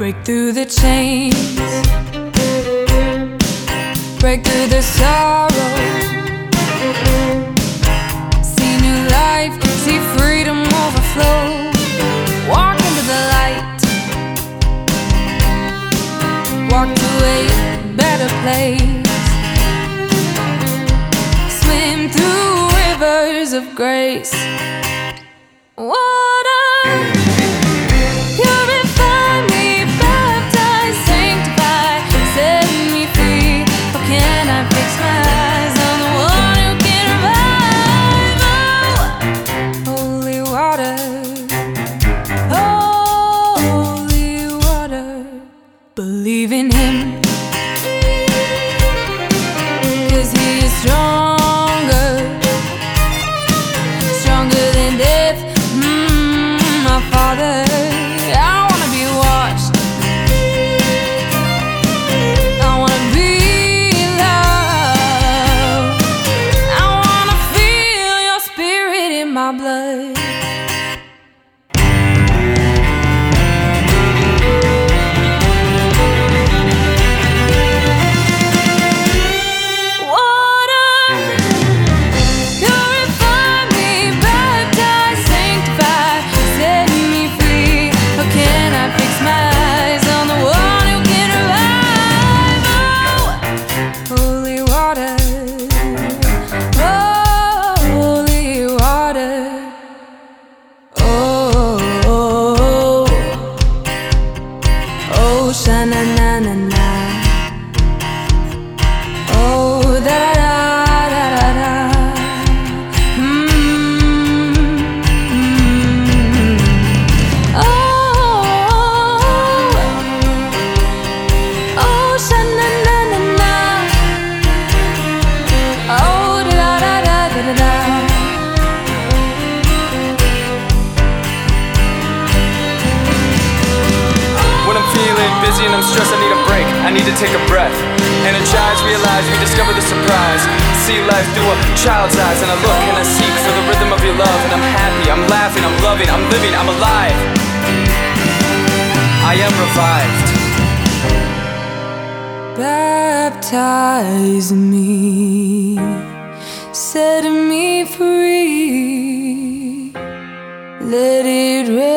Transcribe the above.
Break through the chains, break through the sorrow. See new life, see freedom overflow. Walk into the light, walk to a better place. Swim through rivers of grace. Water, purify me, baptize, sanctify, set me free. How can I fix my eyes on the one who can revive? Oh, holy water, holy water. Believe in Him, 'cause He is stronger, stronger than death. My Father, I wanna be washed, I wanna be loved, I wanna feel Your Spirit in my blood. Sha-na-na-na-na. Oh, da-da-da-da-da-da. Oh, sha-na-na-na-na. Oh, da-da-da-da-da-da. When I'm feeling busy and I'm stressed, I need a break, I need to take a breath. Energize, realize, rediscover the surprise. See life through a child's eyes, and I look and I seek for the rhythm of Your love. And I'm happy, I'm laughing, I'm loving, I'm living, I'm alive. I am revived. Baptize me, set me free, let it rain.